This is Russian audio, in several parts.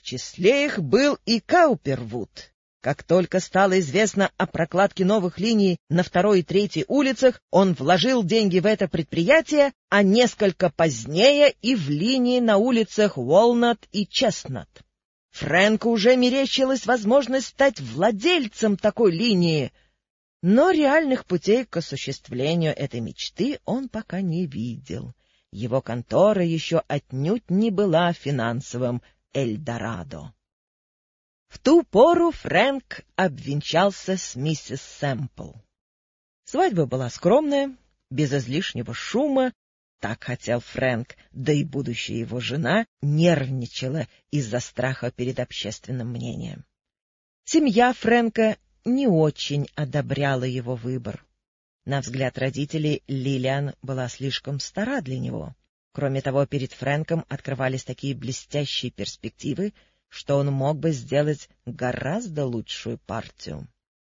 числе их был и Каупервуд. Как только стало известно о прокладке новых линий на 2-й и 3-й улицах, он вложил деньги в это предприятие, а несколько позднее и в линии на улицах Уолнат и Честнат. Фрэнку уже мерещилась возможность стать владельцем такой линии, но реальных путей к осуществлению этой мечты он пока не видел. Его контора еще отнюдь не была финансовым Эльдорадо. В ту пору Фрэнк обвенчался с миссис Сэмпл. Свадьба была скромная, без излишнего шума, так хотел Фрэнк, да и будущая его жена нервничала из-за страха перед общественным мнением. Семья Фрэнка не очень одобряла его выбор. На взгляд родителей, Лилиан была слишком стара для него. Кроме того, перед Фрэнком открывались такие блестящие перспективы, что он мог бы сделать гораздо лучшую партию.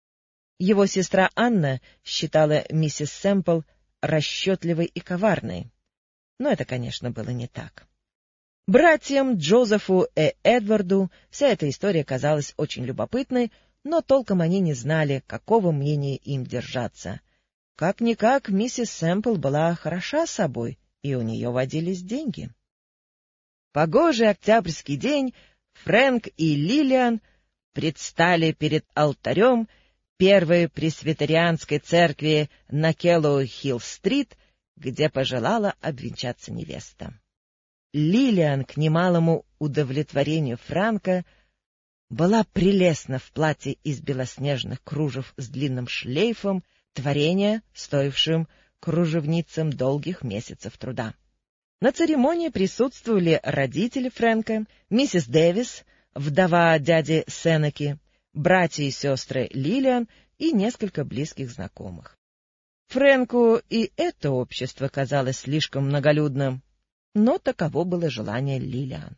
Его сестра Анна считала миссис Сэмпл расчетливой и коварной. Но это, конечно, было не так. Братьям Джозефу и Эдварду вся эта история казалась очень любопытной, но толком они не знали, какого мнения им держаться. Как-никак миссис Сэмпл была хороша собой, и у нее водились деньги. Погожий октябрьский день Фрэнк и Лилиан предстали перед алтарем первой пресвитерианской церкви на Келлоу-Хилл-стрит, где пожелала обвенчаться невеста. Лилиан, к немалому удовлетворению Фрэнка, была прелестна в платье из белоснежных кружев с длинным шлейфом, творение, стоившим кружевницам долгих месяцев труда. На церемонии присутствовали родители Фрэнка, миссис Дэвис, вдова дяди Сенеки, братья и сестры Лилиан и несколько близких знакомых. Фрэнку и это общество казалось слишком многолюдным, но таково было желание Лилиан.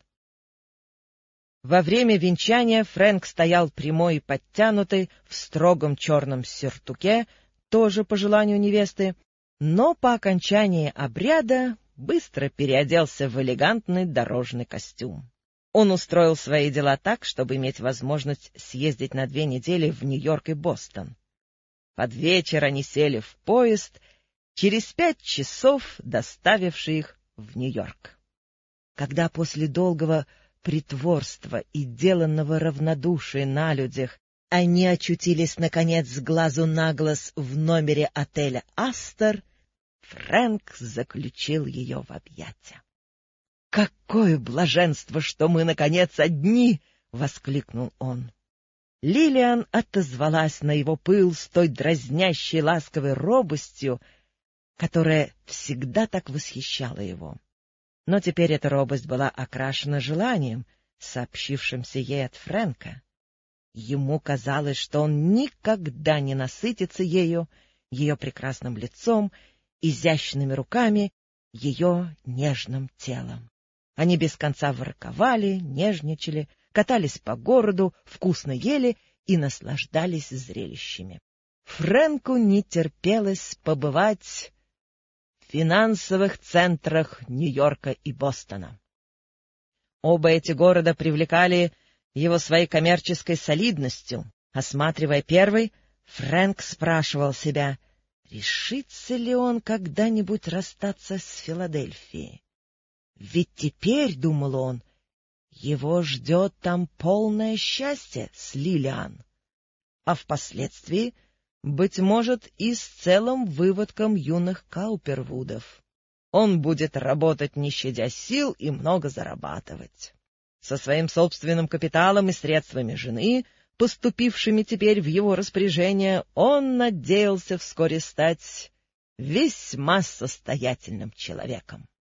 Во время венчания Фрэнк стоял прямой и подтянутый в строгом черном сюртуке, тоже по желанию невесты, но по окончании обряда быстро переоделся в элегантный дорожный костюм. Он устроил свои дела так, чтобы иметь возможность съездить на 2 недели в Нью-Йорк и Бостон. Под вечер они сели в поезд, через 5 часов доставивший их в Нью-Йорк. Когда после долгого притворства и деланного равнодушия на людях они очутились, наконец, с глазу на глаз в номере отеля «Астор», Фрэнк заключил ее в объятия. «Какое блаженство, что мы, наконец, одни!» — воскликнул он. Лилиан отозвалась на его пыл с той дразнящей ласковой робостью, которая всегда так восхищала его. Но теперь эта робость была окрашена желанием, сообщившимся ей от Фрэнка. Ему казалось, что он никогда не насытится ею, ее прекрасным лицом, изящными руками, ее нежным телом. Они без конца ворковали, нежничали, катались по городу, вкусно ели и наслаждались зрелищами. Фрэнку не терпелось побывать в финансовых центрах Нью-Йорка и Бостона. Оба эти города привлекали его своей коммерческой солидностью. Осматривая первый, Фрэнк спрашивал себя, решится ли он когда-нибудь расстаться с Филадельфией. Ведь теперь, — думал он, — его ждет там полное счастье с Лилиан, а впоследствии, быть может, и с целым выводком юных Каупервудов. Он будет работать, не щадя сил, и много зарабатывать. Со своим собственным капиталом и средствами жены, поступившими теперь в его распоряжение, он надеялся вскоре стать весьма состоятельным человеком.